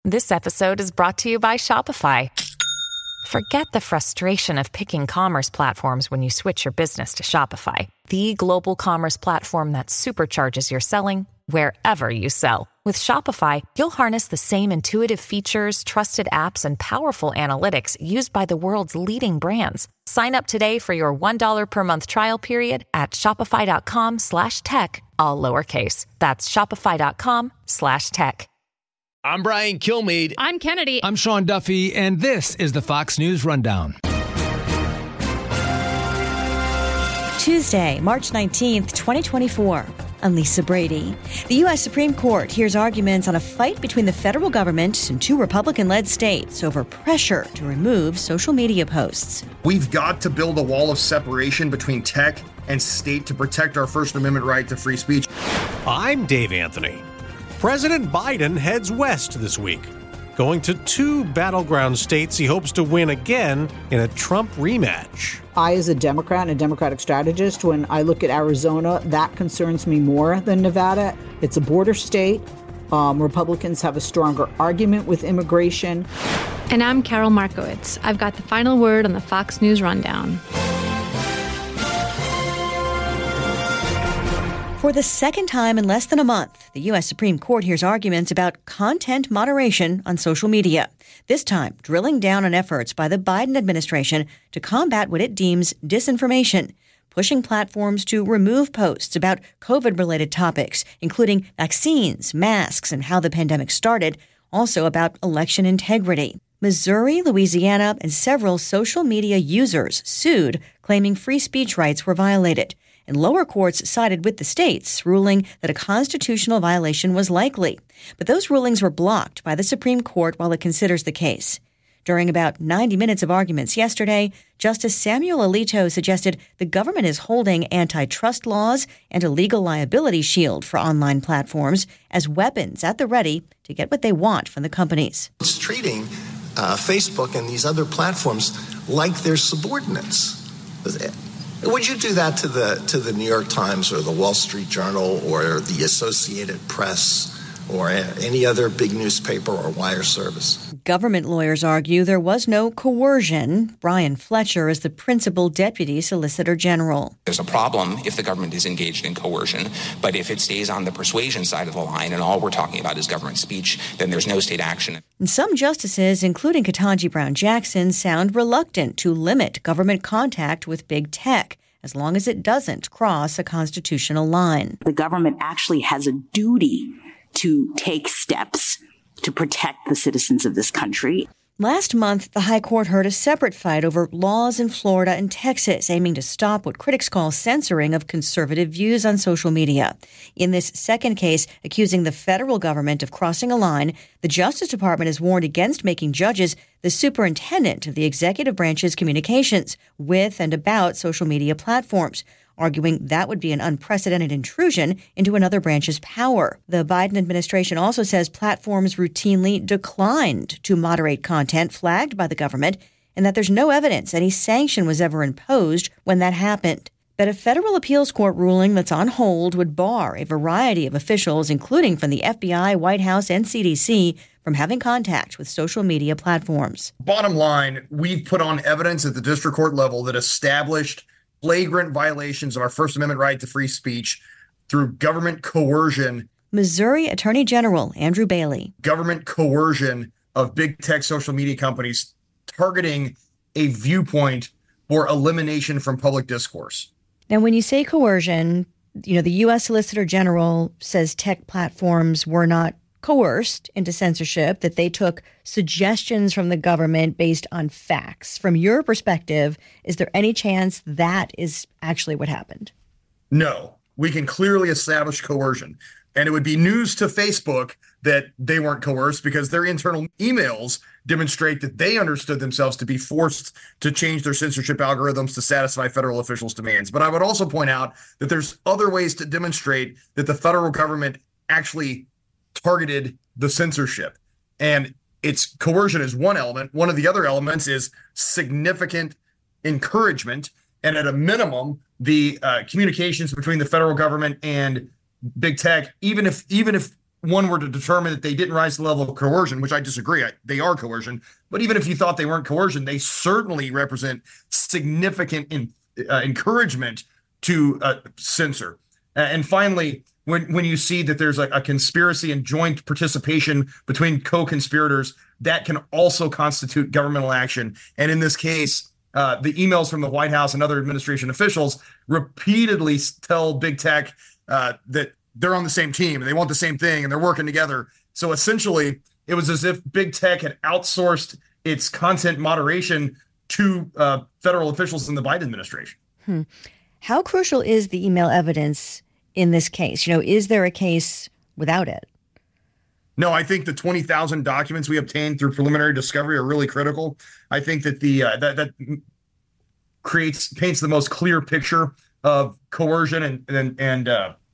This episode is brought to you by Shopify. Forget the frustration of picking commerce platforms when you switch your business to Shopify, the global commerce platform that supercharges your selling wherever you sell. With Shopify, you'll harness the same intuitive features, trusted apps, and powerful analytics used by the world's leading brands. Sign up today for your $1 per month trial period at shopify.com/tech, all lowercase. That's shopify.com/tech. I'm Brian Kilmeade. I'm Kennedy. I'm Sean Duffy, and this is the Fox News Rundown. Tuesday, March 19th, 2024. I'm Lisa Brady. The U.S. Supreme Court hears arguments on a fight between the federal government and two Republican-led states over pressure to remove social media posts. We've got to build a wall of separation between tech and state to protect our First Amendment right to free speech. I'm Dave Anthony. President Biden heads west this week, going to two battleground states he hopes to win again in a Trump rematch. I, as a Democrat and a Democratic strategist, when I look at Arizona, that concerns me more than Nevada. It's a border state. Republicans have a stronger argument with immigration. And I'm Carol Markowitz. I've got the final word on the Fox News Rundown. For the second time in less than a month, the U.S. Supreme Court hears arguments about content moderation on social media, this time drilling down on efforts by the Biden administration to combat what it deems disinformation, pushing platforms to remove posts about COVID-related topics, including vaccines, masks, and how the pandemic started, also about election integrity. Missouri, Louisiana, and several social media users sued, claiming free speech rights were violated. And lower courts sided with the states, ruling that a constitutional violation was likely. But those rulings were blocked by the Supreme Court while it considers the case. During about 90 minutes of arguments yesterday, Justice Samuel Alito suggested the government is holding antitrust laws and a legal liability shield for online platforms as weapons at the ready to get what they want from the companies. It's treating Facebook and these other platforms like they're subordinates. Would you do that to the New York Times or the Wall Street Journal or the Associated Press or any other big newspaper or wire service? Government lawyers argue there was no coercion. Brian Fletcher is the principal deputy solicitor general. There's a problem if the government is engaged in coercion, but if it stays on the persuasion side of the line and all we're talking about is government speech, then there's no state action. And some justices, including Ketanji Brown Jackson, sound reluctant to limit government contact with big tech, as long as it doesn't cross a constitutional line. The government actually has a duty to take steps to protect the citizens of this country. Last month, the High Court heard a separate fight over laws in Florida and Texas aiming to stop what critics call censoring of conservative views on social media. In this second case, accusing the federal government of crossing a line, the Justice Department has warned against making judges the superintendent of the executive branch's communications with and about social media platforms, arguing that would be an unprecedented intrusion into another branch's power. The Biden administration also says platforms routinely declined to moderate content flagged by the government and that there's no evidence any sanction was ever imposed when that happened. But a federal appeals court ruling that's on hold would bar a variety of officials, including from the FBI, White House, and CDC, from having contact with social media platforms. Bottom line, we've put on evidence at the district court level that established flagrant violations of our First Amendment right to free speech through government coercion. Missouri Attorney General Andrew Bailey. Government coercion of big tech social media companies targeting a viewpoint for elimination from public discourse. Now, when you say coercion, the U.S. Solicitor General says tech platforms were not coerced into censorship, that they took suggestions from the government based on facts. From your perspective, is there any chance that is actually what happened? No, we can clearly establish coercion. And it would be news to Facebook that they weren't coerced because their internal emails demonstrate that they understood themselves to be forced to change their censorship algorithms to satisfy federal officials' demands. But I would also point out that there's other ways to demonstrate that the federal government actually targeted the censorship. And its coercion is one element. One of the other elements is significant encouragement. And at a minimum, the communications between the federal government and big tech, even if one were to determine that they didn't rise to the level of coercion, which I disagree, they are coercion. But even if you thought they weren't coercion, they certainly represent significant encouragement to censor. And finally, when you see that there's a conspiracy and joint participation between co-conspirators, that can also constitute governmental action. And in this case, the emails from the White House and other administration officials repeatedly tell big tech that they're on the same team and they want the same thing and they're working together. So essentially, it was as if big tech had outsourced its content moderation to federal officials in the Biden administration. How crucial is the email evidence in this case? Is there a case without it? No, I think the 20,000 documents we obtained through preliminary discovery are really critical. I think that that paints the most clear picture of coercion and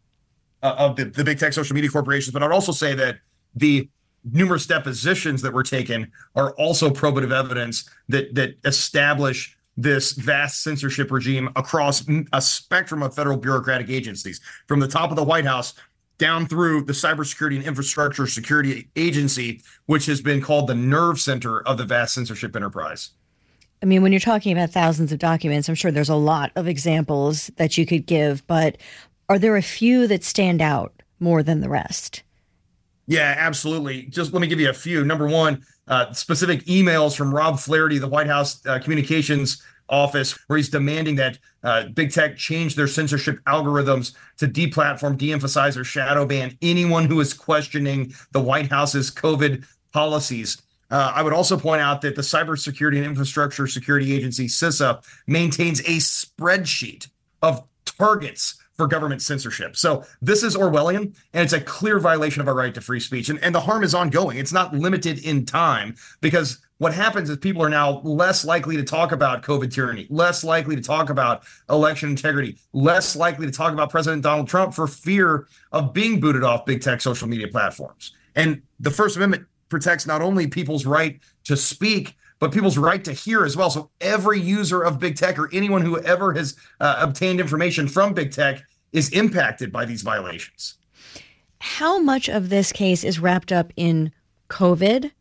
of the big tech social media corporations. But I'd also say that the numerous depositions that were taken are also probative evidence that establish this vast censorship regime across a spectrum of federal bureaucratic agencies, from the top of the White House down through the Cybersecurity and Infrastructure Security Agency, which has been called the nerve center of the vast censorship enterprise. I mean, when you're talking about thousands of documents, I'm sure there's a lot of examples that you could give, but are there a few that stand out more than the rest? Yeah, absolutely. Just let me give you a few. Number one, specific emails from Rob Flaherty, the White House Communications Office, where he's demanding that big tech change their censorship algorithms to deplatform, de-emphasize, or shadow ban anyone who is questioning the White House's COVID policies. I would also point out that the Cybersecurity and Infrastructure Security Agency, CISA, maintains a spreadsheet of targets for government censorship. So this is Orwellian, and it's a clear violation of our right to free speech. And the harm is ongoing. It's not limited in time, because what happens is people are now less likely to talk about COVID tyranny, less likely to talk about election integrity, less likely to talk about President Donald Trump for fear of being booted off big tech social media platforms. And the First Amendment protects not only people's right to speak, but people's right to hear as well. So every user of big tech, or anyone who ever has obtained information from big tech, is impacted by these violations. How much of this case is wrapped up in COVID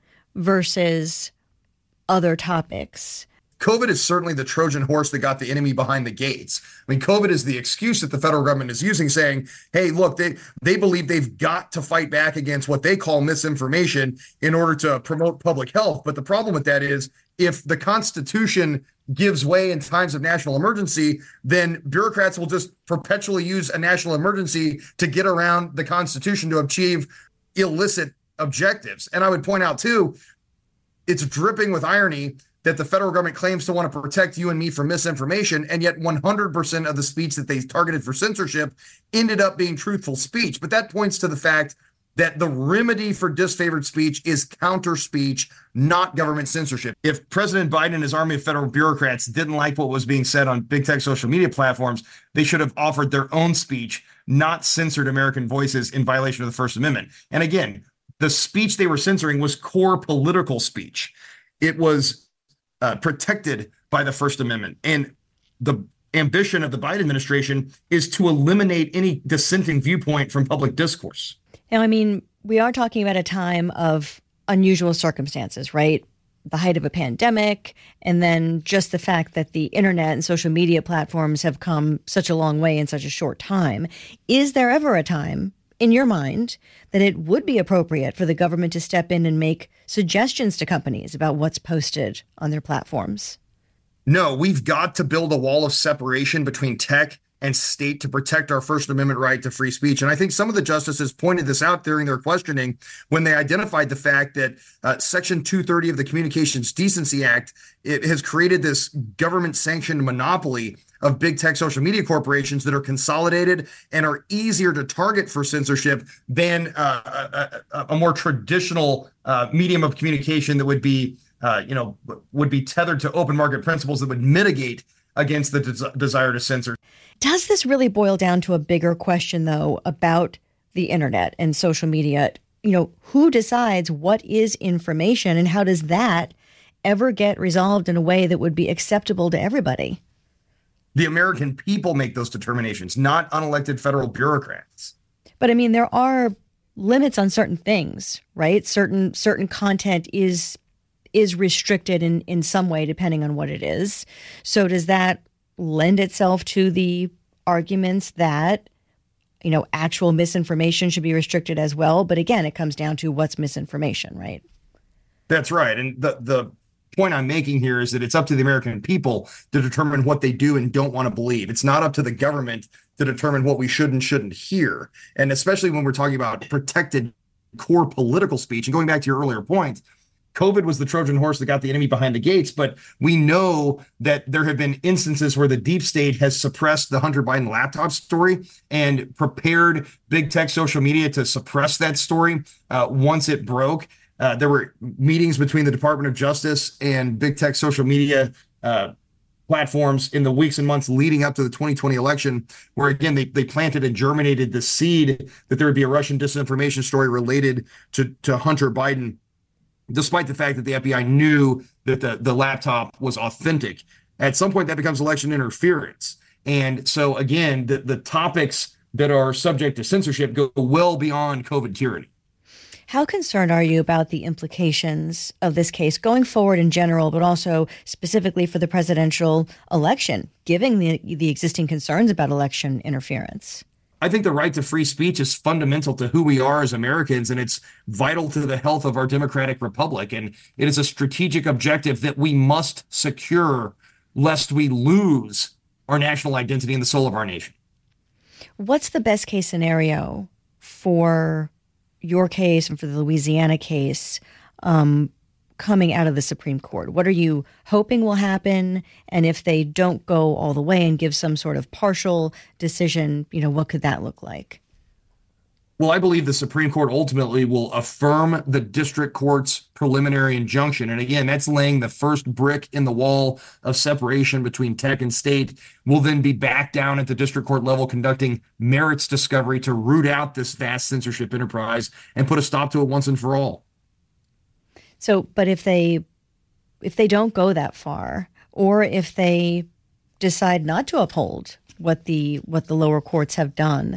versus other topics? COVID is certainly the Trojan horse that got the enemy behind the gates. I mean, COVID is the excuse that the federal government is using, saying, hey, look, they believe they've got to fight back against what they call misinformation in order to promote public health. But the problem with that is, if the Constitution gives way in times of national emergency, then bureaucrats will just perpetually use a national emergency to get around the Constitution to achieve illicit objectives. And I would point out, too, it's dripping with irony that the federal government claims to want to protect you and me from misinformation, and yet 100% of the speech that they targeted for censorship ended up being truthful speech. But that points to the fact that the remedy for disfavored speech is counter speech, not government censorship. If President Biden and his army of federal bureaucrats didn't like what was being said on big tech social media platforms, they should have offered their own speech, not censored American voices in violation of the First Amendment. And again, the speech they were censoring was core political speech. It was protected by the First Amendment. And the ambition of the Biden administration is to eliminate any dissenting viewpoint from public discourse. Now, I mean, we are talking about a time of unusual circumstances, right? The height of a pandemic, and then just the fact that the internet and social media platforms have come such a long way in such a short time. Is there ever a time, in your mind, that it would be appropriate for the government to step in and make suggestions to companies about what's posted on their platforms? No, we've got to build a wall of separation between tech and state to protect our First Amendment right to free speech. And I think some of the justices pointed this out during their questioning when they identified the fact that Section 230 of the Communications Decency Act, it has created this government-sanctioned monopoly of big tech social media corporations that are consolidated and are easier to target for censorship than a more traditional medium of communication that would be tethered to open market principles that would mitigate against the desire to censor. Does this really boil down to a bigger question, though, about the internet and social media? You know, who decides what is information, and how does that ever get resolved in a way that would be acceptable to everybody? The American people make those determinations, not unelected federal bureaucrats. But I mean, there are limits on certain things, right? Certain content is restricted in some way, depending on what it is. So does that lend itself to the arguments that, actual misinformation should be restricted as well? But again, it comes down to what's misinformation, right? That's right. And the point I'm making here is that it's up to the American people to determine what they do and don't want to believe. It's not up to the government to determine what we should and shouldn't hear. And especially when we're talking about protected core political speech. And going back to your earlier point, COVID was the Trojan horse that got the enemy behind the gates. But we know that there have been instances where the deep state has suppressed the Hunter Biden laptop story and prepared big tech social media to suppress that story once it broke. There were meetings between the Department of Justice and big tech social media platforms in the weeks and months leading up to the 2020 election, where, again, they planted and germinated the seed that there would be a Russian disinformation story related to Hunter Biden, despite the fact that the FBI knew that the laptop was authentic. At some point, that becomes election interference. And so, again, the topics that are subject to censorship go well beyond COVID tyranny. How concerned are you about the implications of this case going forward in general, but also specifically for the presidential election, given the existing concerns about election interference? I think the right to free speech is fundamental to who we are as Americans, and it's vital to the health of our democratic republic. And it is a strategic objective that we must secure lest we lose our national identity and the soul of our nation. What's the best case scenario for your case and for the Louisiana case coming out of the Supreme Court? What are you hoping will happen? And if they don't go all the way and give some sort of partial decision, what could that look like? Well, I believe the Supreme Court ultimately will affirm the district court's preliminary injunction. And again, that's laying the first brick in the wall of separation between tech and state. We'll then be back down at the district court level conducting merits discovery to root out this vast censorship enterprise and put a stop to it once and for all. So, but if they don't go that far, or if they decide not to uphold what the lower courts have done,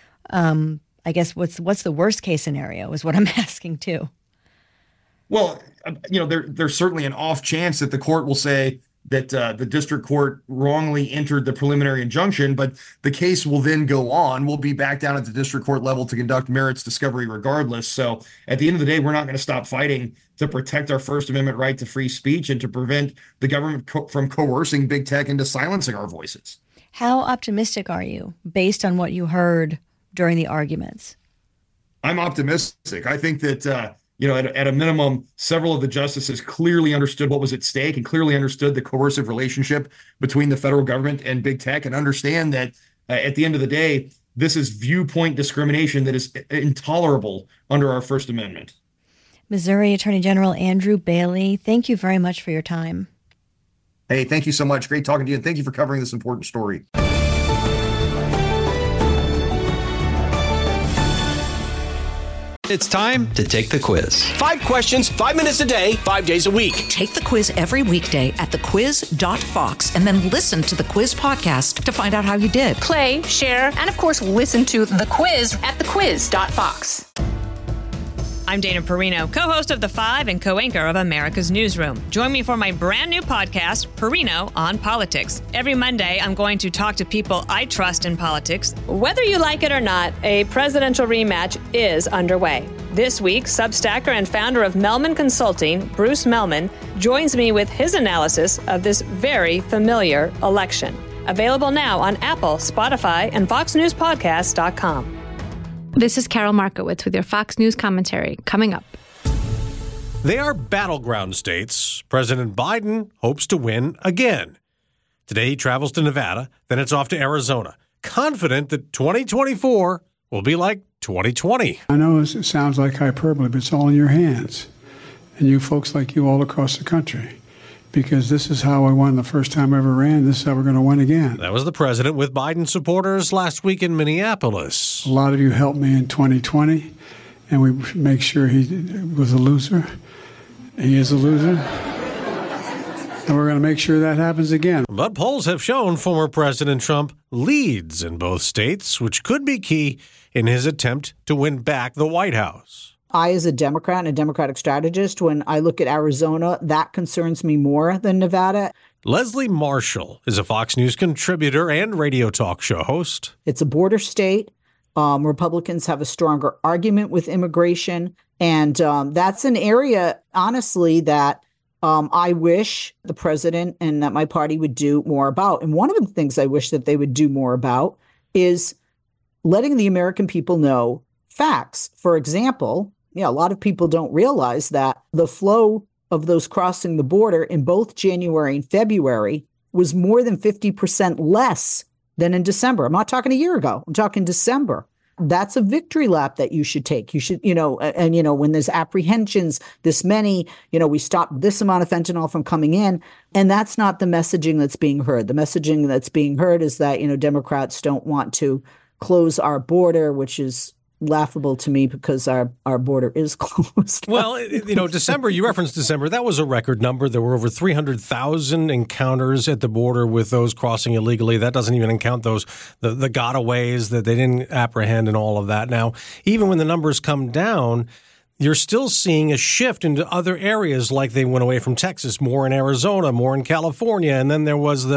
I guess what's the worst case scenario is what I'm asking too. Well, there's certainly an off chance that the court will say that the district court wrongly entered the preliminary injunction, but the case will then go on. We'll be back down at the district court level to conduct merits discovery regardless. So at the end of the day, we're not going to stop fighting to protect our First Amendment right to free speech and to prevent the government from coercing big tech into silencing our voices. How optimistic are you based on what you heard during the arguments? I'm optimistic. I think that, at a minimum, several of the justices clearly understood what was at stake and clearly understood the coercive relationship between the federal government and big tech, and understand that at the end of the day, this is viewpoint discrimination that is intolerable under our First Amendment. Missouri Attorney General Andrew Bailey, thank you very much for your time. Hey, thank you so much. Great talking to you, and thank you for covering this important story. It's time to take the quiz. 5 questions, 5 minutes a day, 5 days a week. Take the quiz every weekday at thequiz.fox and then listen to the quiz podcast to find out how you did. Play, share, and of course, listen to The Quiz at thequiz.fox. I'm Dana Perino, co-host of The Five and co-anchor of America's Newsroom. Join me for my brand new podcast, Perino on Politics. Every Monday, I'm going to talk to people I trust in politics. Whether you like it or not, a presidential rematch is underway. This week, Substacker and founder of Melman Consulting, Bruce Melman, joins me with his analysis of this very familiar election. Available now on Apple, Spotify, and FoxNewsPodcast.com. This is Carol Markowitz with your Fox News commentary coming up. They are battleground states. President Biden hopes to win again. Today he travels to Nevada, then it's off to Arizona, confident that 2024 will be like 2020. I know it sounds like hyperbole, but it's all in your hands. And you folks like you all across the country. Because this is how I won the first time I ever ran. This is how we're going to win again. That was the president with Biden supporters last week in Minneapolis. A lot of you helped me in 2020, and we make sure he was a loser. He is a loser. And we're going to make sure that happens again. But polls have shown former President Trump leads in both states, which could be key in his attempt to win back the White House. I, as a Democrat and a Democratic strategist, when I look at Arizona, that concerns me more than Nevada. Leslie Marshall is a Fox News contributor and radio talk show host. It's a border state. Republicans have a stronger argument with immigration. And that's an area, honestly, that I wish the president and that my party would do more about. And one of the things I wish that they would do more about is letting the American people know facts. For example, a lot of people don't realize that the flow of those crossing the border in both January and February was more than 50% less than in December. I'm not talking a year ago. I'm talking December. That's a victory lap that you should take. You should, when there's apprehensions, this many, we stop this amount of fentanyl from coming in. And that's not the messaging that's being heard. The messaging that's being heard is that, Democrats don't want to close our border, which is laughable to me because our border is closed. Well, December, you referenced December. That was a record number. There were over 300,000 encounters at the border with those crossing illegally. That doesn't even count those, the gotaways that they didn't apprehend and all of that. Now, even when the numbers come down, you're still seeing a shift into other areas, like they went away from Texas, more in Arizona, more in California. And then there was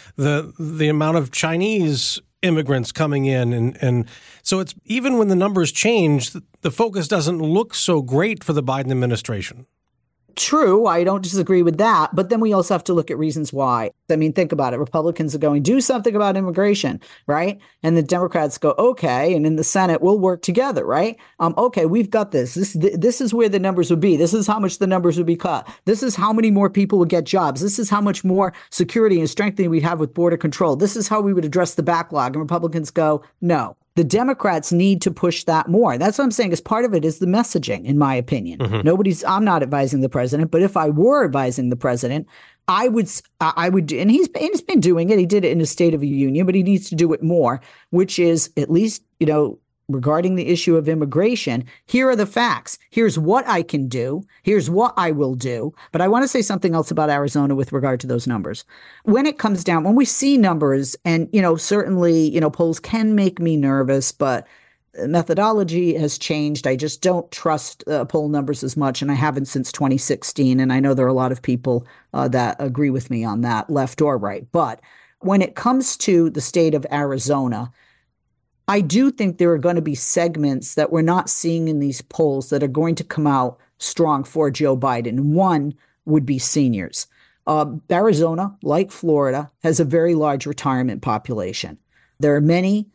the amount of Chinese immigrants coming in. And so it's even when the numbers change, the focus doesn't look so great for the Biden administration. True. I don't disagree with that. But then we also have to look at reasons why. I mean, think about it. Republicans are going, do something about immigration, right? And the Democrats go, okay. And in the Senate, we'll work together, right? Okay, we've got this. This is where the numbers would be. This is how much the numbers would be cut. This is how many more people would get jobs. This is how much more security and strengthening we'd have with border control. This is how we would address the backlog. And Republicans go, no. The Democrats need to push that more. That's what I'm saying. Is part of it is the messaging, in my opinion. Mm-hmm. I'm not advising the president, but if I were advising the president, I would, and he's been doing it. He did it in his State of the Union, but he needs to do it more, which is at least, regarding the issue of immigration, here are the facts. Here's what I can do. Here's what I will do. But I want to say something else about Arizona with regard to those numbers. When it comes down, when we see numbers, and, certainly, polls can make me nervous, but methodology has changed. I just don't trust poll numbers as much, and I haven't since 2016. And I know there are a lot of people that agree with me on that, left or right. But when it comes to the state of Arizona, I do think there are going to be segments that we're not seeing in these polls that are going to come out strong for Joe Biden. One would be seniors. Arizona, like Florida, has a very large retirement population. There are many,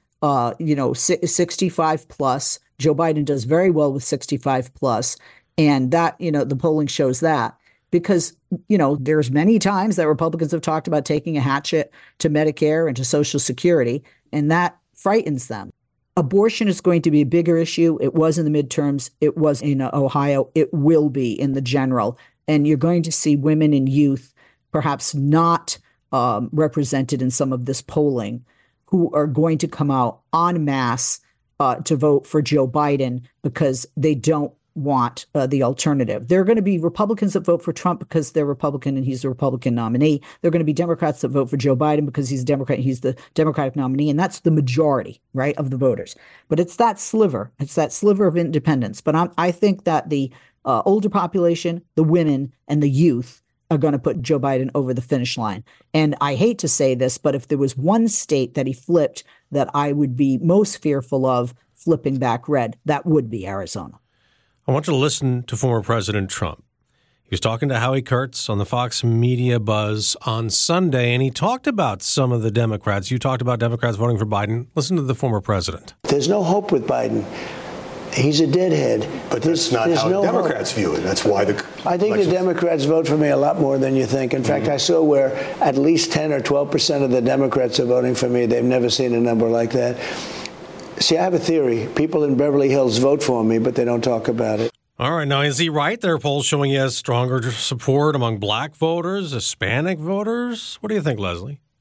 65 plus. Joe Biden does very well with 65 plus. And that, the polling shows that. Because, there's many times that Republicans have talked about taking a hatchet to Medicare and to Social Security, and that frightens them. Abortion is going to be a bigger issue. It was in the midterms. It was in Ohio. It will be in the general. And you're going to see women and youth perhaps not represented in some of this polling who are going to come out en masse to vote for Joe Biden because they don't want the alternative. There are going to be Republicans that vote for Trump because they're Republican and he's the Republican nominee. There are going to be Democrats that vote for Joe Biden because he's a Democrat and he's the Democratic nominee. And that's the majority, right, of the voters. But it's that sliver. It's that sliver of independence. But I think that the older population, the women, and the youth are going to put Joe Biden over the finish line. And I hate to say this, but if there was one state that he flipped that I would be most fearful of flipping back red, that would be Arizona. I want you to listen to former President Trump. He was talking to Howie Kurtz on the Fox Media Buzz on Sunday, and he talked about some of the Democrats. You talked about Democrats voting for Biden. Listen to the former president. There's no hope with Biden. He's a deadhead. But that's not how the Democrats view it. That's why I think the Democrats vote for me a lot more than you think. In fact, I saw where at least 10 or 12% of the Democrats are voting for me. They've never seen a number like that. See, I have a theory. People in Beverly Hills vote for me, but they don't talk about it. All right. Now, is he right? There are polls showing he has stronger support among black voters, Hispanic voters. What do you think, Leslie?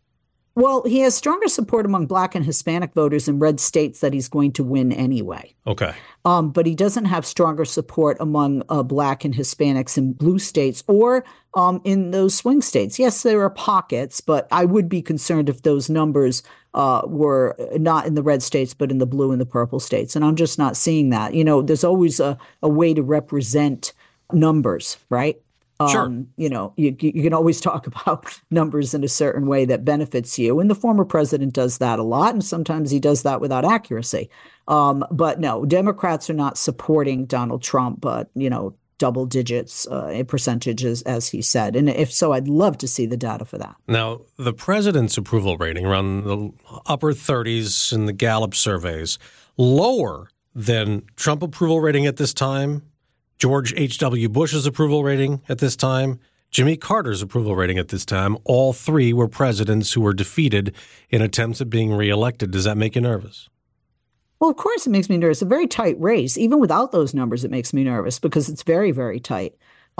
Well, he has stronger support among Black and Hispanic voters in red states that he's going to win anyway. Okay. But he doesn't have stronger support among Black and Hispanics in blue states or in those swing states. Yes, there are pockets, but I would be concerned if those numbers were not in the red states, but in the blue and the purple states. And I'm just not seeing that. You know, there's always a way to represent numbers, right? Sure. You know, you can always talk about numbers in a certain way that benefits you. And the former president does that a lot. And sometimes he does that without accuracy. But no, Democrats are not supporting Donald Trump, but, you know, double digits in percentages, as he said. And if so, I'd love to see the data for that. Now, the president's approval rating around the upper 30s in the Gallup surveys, lower than Trump approval rating at this time, George H.W. Bush's approval rating at this time, Jimmy Carter's approval rating at this time. All three were presidents who were defeated in attempts at being reelected. Does that make you nervous? Well, of course it makes me nervous. A very tight race. Even without those numbers, it makes me nervous because it's very, very tight.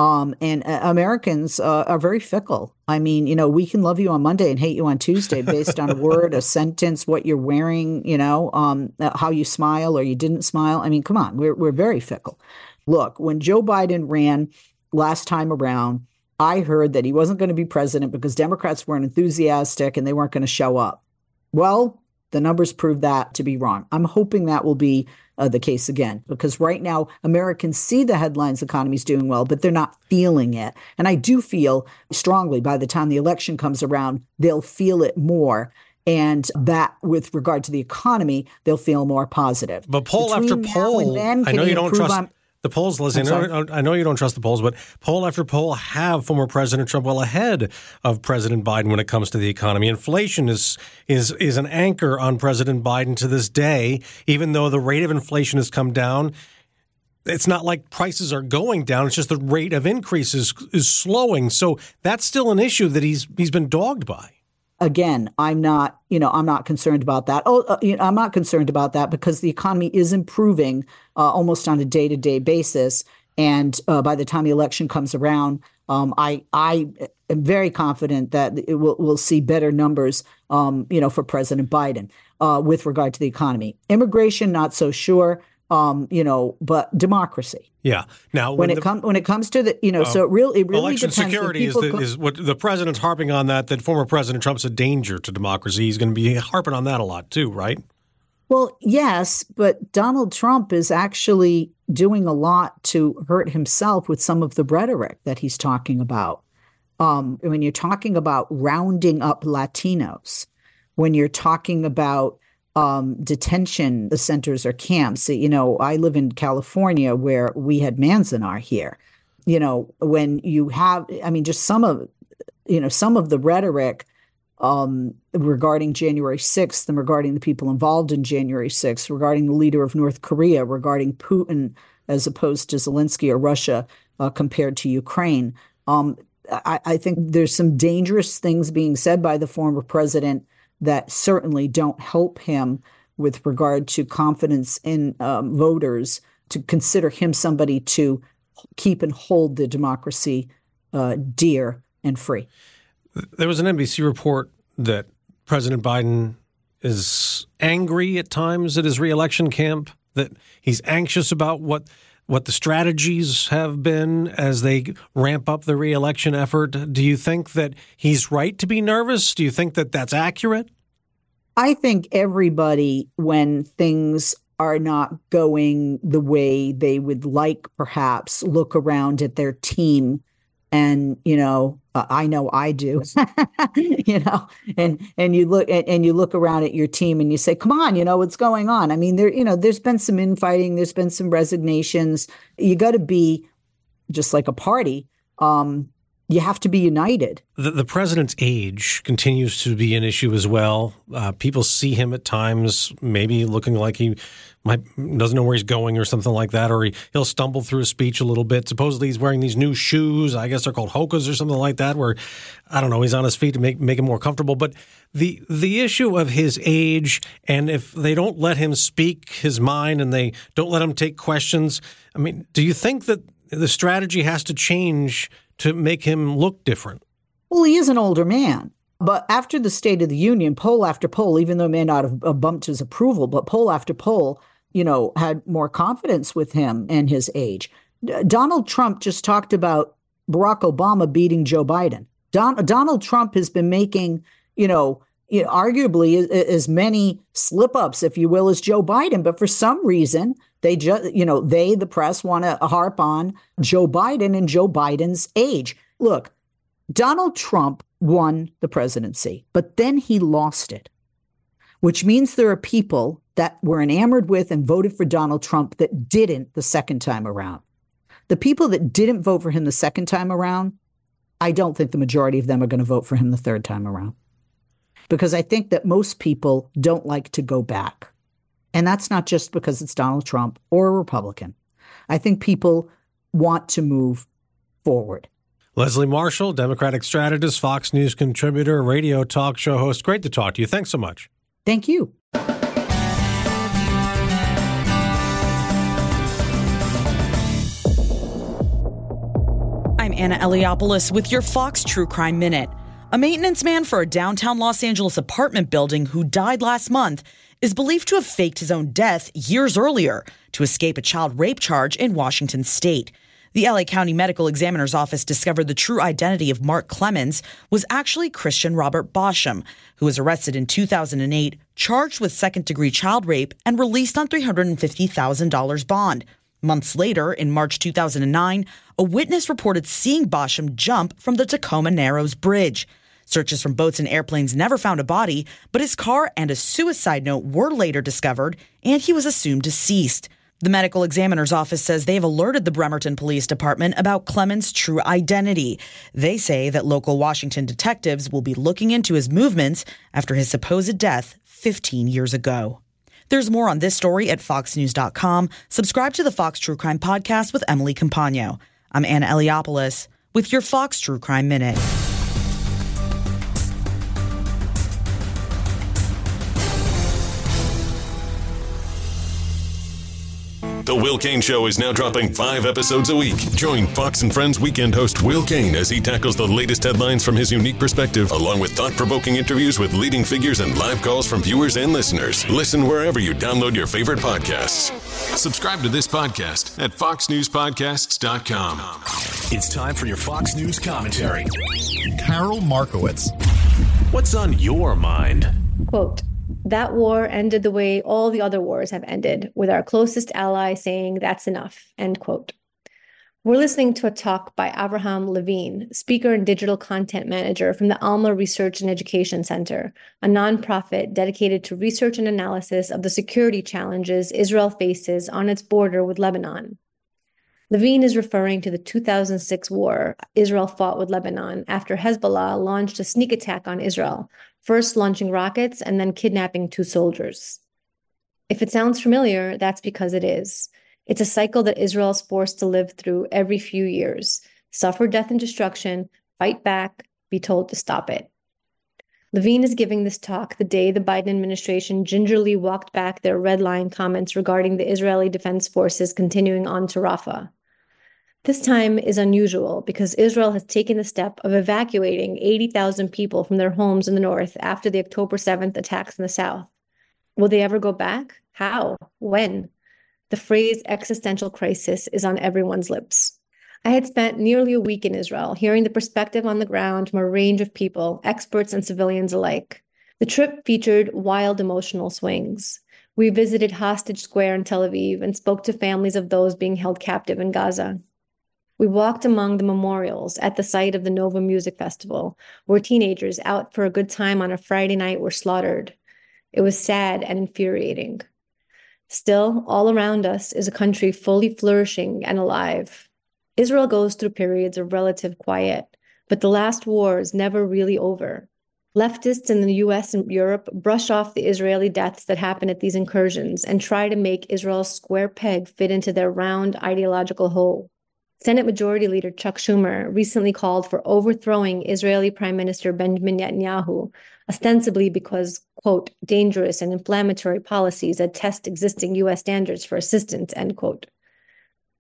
And Americans are very fickle. I mean, you know, we can love you on Monday and hate you on Tuesday based on a word, a sentence, what you're wearing, you know, how you smile or you didn't smile. I mean, come on, we're very fickle. Look, when Joe Biden ran last time around, I heard that he wasn't going to be president because Democrats weren't enthusiastic and they weren't going to show up. Well, the numbers prove that to be wrong. I'm hoping that will be the case again, because right now Americans see the headlines, the economy's doing well, but they're not feeling it. And I do feel strongly by the time the election comes around, they'll feel it more. And that with regard to the economy, they'll feel more positive. But poll after poll, I know you don't trust the polls, Lizzie. I know you don't trust the polls, but poll after poll have former President Trump well ahead of President Biden when it comes to the economy. Inflation is an anchor on President Biden to this day, even though the rate of inflation has come down. It's not like prices are going down. It's just the rate of increase is slowing. So that's still an issue that he's been dogged by. Again, I'm not concerned about that. I'm not concerned about that because the economy is improving almost on a day-to-day basis. And by the time the election comes around, I am very confident that we'll see better numbers, for President Biden with regard to the economy. Immigration, not so sure. But democracy. Yeah. Now, when it comes to the, so it really election depends. Security is what the president's harping on that former President Trump's a danger to democracy. He's going to be harping on that a lot too, right? Well, yes, but Donald Trump is actually doing a lot to hurt himself with some of the rhetoric that he's talking about. When you're talking about rounding up Latinos, when you're talking about detention centers or camps. I live in California where we had Manzanar here. When you have, just some of the rhetoric regarding January 6th and regarding the people involved in January 6th, regarding the leader of North Korea, regarding Putin as opposed to Zelensky or Russia compared to Ukraine. I think there's some dangerous things being said by the former president that certainly don't help him with regard to confidence in voters to consider him somebody to keep and hold the democracy dear and free. There was an NBC report that President Biden is angry at times at his reelection camp, that he's anxious about what the strategies have been as they ramp up the reelection effort. Do you think that he's right to be nervous? Do you think that that's accurate? I think everybody, when things are not going the way they would like, perhaps, look around at their team and, I know I do, and you look around at your team and you say, come on, what's going on? There's been some infighting. There's been some resignations. You got to be just like a party. You have to be united. The president's age continues to be an issue as well. People see him at times maybe looking like he doesn't know where he's going or something like that, or he'll stumble through a speech a little bit. Supposedly he's wearing these new shoes. I guess they're called Hokas or something like that, where, I don't know, he's on his feet to make him more comfortable. But the issue of his age, and if they don't let him speak his mind and they don't let him take questions, do you think that the strategy has to change to make him look different? Well, he is an older man. But after the State of the Union, poll after poll, even though it may not have bumped his approval, but poll after poll, had more confidence with him and his age. Donald Trump just talked about Barack Obama beating Joe Biden. Donald Trump has been making, arguably as many slip-ups, if you will, as Joe Biden. But for some reason, they just, the press want to harp on Joe Biden and Joe Biden's age. Look, Donald Trump won the presidency, but then he lost it, which means there are people that were enamored with and voted for Donald Trump that didn't the second time around. The people that didn't vote for him the second time around, I don't think the majority of them are going to vote for him the third time around, because I think that most people don't like to go back. And that's not just because it's Donald Trump or a Republican. I think people want to move forward. Leslie Marshall, Democratic strategist, Fox News contributor, radio talk show host. Great to talk to you. Thanks so much. Thank you. I'm Anna Eliopoulos with your Fox True Crime Minute. A maintenance man for a downtown Los Angeles apartment building who died last month is believed to have faked his own death years earlier to escape a child rape charge in Washington state. The LA County Medical Examiner's Office discovered the true identity of Mark Clemens was actually Christian Robert Bosham, who was arrested in 2008, charged with second-degree child rape, and released on $350,000 bond. Months later, in March 2009, a witness reported seeing Bosham jump from the Tacoma Narrows Bridge. Searches from boats and airplanes never found a body, but his car and a suicide note were later discovered, and he was assumed deceased. The medical examiner's office says they've alerted the Bremerton Police Department about Clemens' true identity. They say that local Washington detectives will be looking into his movements after his supposed death 15 years ago. There's more on this story at foxnews.com. Subscribe to the Fox True Crime Podcast with Emily Compagno. I'm Anna Eliopoulos with your Fox True Crime Minute. The Will Cain Show is now dropping 5 episodes a week. Join Fox and Friends weekend host Will Cain as he tackles the latest headlines from his unique perspective, along with thought-provoking interviews with leading figures and live calls from viewers and listeners. Listen wherever you download your favorite podcasts. Subscribe to this podcast at foxnewspodcasts.com. It's time for your Fox News commentary. Carol Markowitz. What's on your mind? Quote, that war ended the way all the other wars have ended, with our closest ally saying that's enough, end quote. We're listening to a talk by Avraham Levine, speaker and digital content manager from the Alma Research and Education Center, a nonprofit dedicated to research and analysis of the security challenges Israel faces on its border with Lebanon. Levine is referring to the 2006 war Israel fought with Lebanon after Hezbollah launched a sneak attack on Israel, first launching rockets and then kidnapping 2 soldiers. If it sounds familiar, that's because it is. It's a cycle that Israel is forced to live through every few years: suffer death and destruction, fight back, be told to stop it. Levine is giving this talk the day the Biden administration gingerly walked back their red line comments regarding the Israeli Defense Forces continuing on to Rafah. This time is unusual because Israel has taken the step of evacuating 80,000 people from their homes in the north after the October 7th attacks in the south. Will they ever go back? How? When? The phrase existential crisis is on everyone's lips. I had spent nearly a week in Israel, hearing the perspective on the ground from a range of people, experts and civilians alike. The trip featured wild emotional swings. We visited Hostage Square in Tel Aviv and spoke to families of those being held captive in Gaza. We walked among the memorials at the site of the Nova Music Festival, where teenagers out for a good time on a Friday night were slaughtered. It was sad and infuriating. Still, all around us is a country fully flourishing and alive. Israel goes through periods of relative quiet, but the last war is never really over. Leftists in the US and Europe brush off the Israeli deaths that happen at these incursions and try to make Israel's square peg fit into their round ideological hole. Senate Majority Leader Chuck Schumer recently called for overthrowing Israeli Prime Minister Benjamin Netanyahu, ostensibly because, quote, dangerous and inflammatory policies that test existing U.S. standards for assistance, end quote.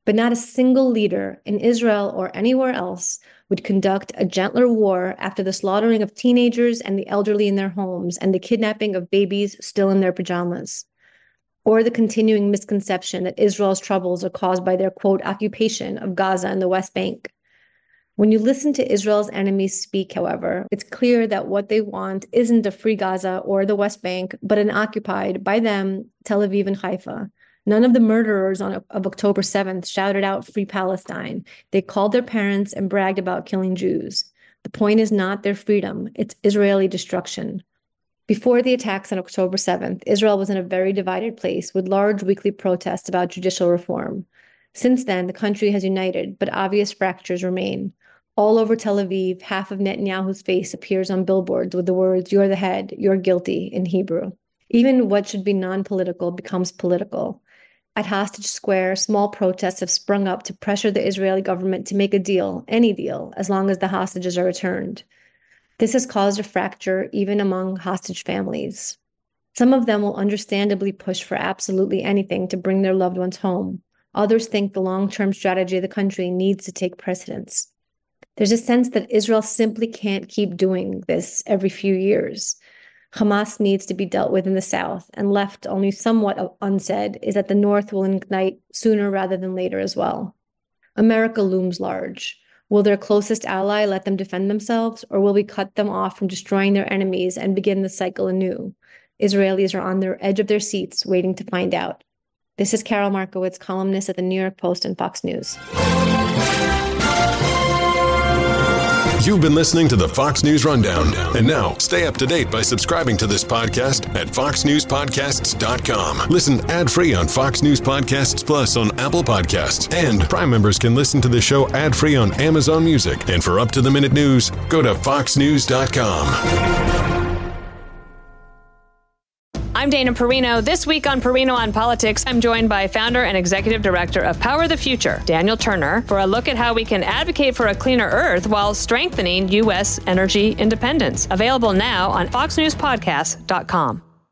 But not a single leader in Israel or anywhere else would conduct a gentler war after the slaughtering of teenagers and the elderly in their homes and the kidnapping of babies still in their pajamas, or the continuing misconception that Israel's troubles are caused by their, quote, occupation of Gaza and the West Bank. When you listen to Israel's enemies speak, however, it's clear that what they want isn't a free Gaza or the West Bank, but an occupied, by them, Tel Aviv and Haifa. None of the murderers of October 7th shouted out Free Palestine. They called their parents and bragged about killing Jews. The point is not their freedom, it's Israeli destruction. Before the attacks on October 7th, Israel was in a very divided place with large weekly protests about judicial reform. Since then, the country has united, but obvious fractures remain. All over Tel Aviv, half of Netanyahu's face appears on billboards with the words, "You're the head, you're guilty," in Hebrew. Even what should be non-political becomes political. At Hostage Square, small protests have sprung up to pressure the Israeli government to make a deal, any deal, as long as the hostages are returned. This has caused a fracture even among hostage families. Some of them will understandably push for absolutely anything to bring their loved ones home. Others think the long-term strategy of the country needs to take precedence. There's a sense that Israel simply can't keep doing this every few years. Hamas needs to be dealt with in the south, and left only somewhat unsaid is that the north will ignite sooner rather than later as well. America looms large. Will their closest ally let them defend themselves, or will we cut them off from destroying their enemies and begin the cycle anew? Israelis are on the edge of their seats waiting to find out. This is Carol Markowitz, columnist at the New York Post and Fox News. You've been listening to the Fox News Rundown. And now, stay up to date by subscribing to this podcast at foxnewspodcasts.com. Listen ad-free on Fox News Podcasts Plus on Apple Podcasts. And Prime members can listen to the show ad-free on Amazon Music. And for up-to-the-minute news, go to foxnews.com. I'm Dana Perino. This week on Perino on Politics, I'm joined by founder and executive director of Power the Future, Daniel Turner, for a look at how we can advocate for a cleaner Earth while strengthening U.S. energy independence. Available now on foxnewspodcast.com.